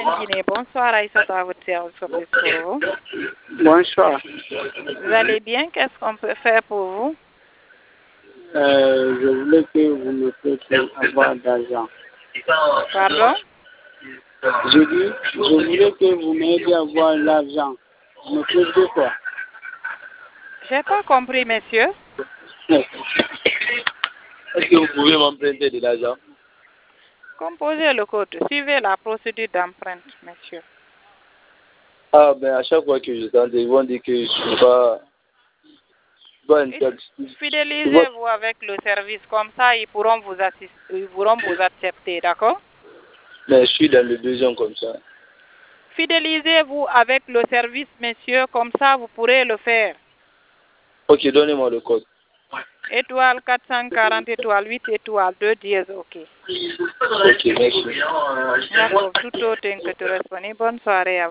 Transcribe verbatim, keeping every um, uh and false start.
Guinée. Bonsoir, Aïssa, à votre service pour vous. Bonsoir. Vous allez bien? Qu'est-ce qu'on peut faire pour vous? Euh, je voulais que vous me faites avoir d'argent. Pardon? Je dis, je voulais que vous m'aidiez à avoir l'argent. Vous me faites quoi? J'ai pas compris, monsieur. Est-ce que vous pouvez m'emprunter de l'argent? Composez le code. Suivez la procédure d'empreinte, monsieur. Ah, mais à chaque fois que je tente, ils vont dire que je ne suis pas... pas une personne. Fidélisez-vous avec le service. Comme ça, ils pourront vous assister, ils pourront vous accepter, d'accord? Mais je suis dans le besoin comme ça. Fidélisez-vous avec le service, monsieur. Comme ça, vous pourrez le faire. Ok, donnez-moi le code. Étoile quatre cent quarante, étoile huit, étoile deux, dièse, ok. Ok, merci. D'accord, tout autre que tu responds. Bonne soirée à vous.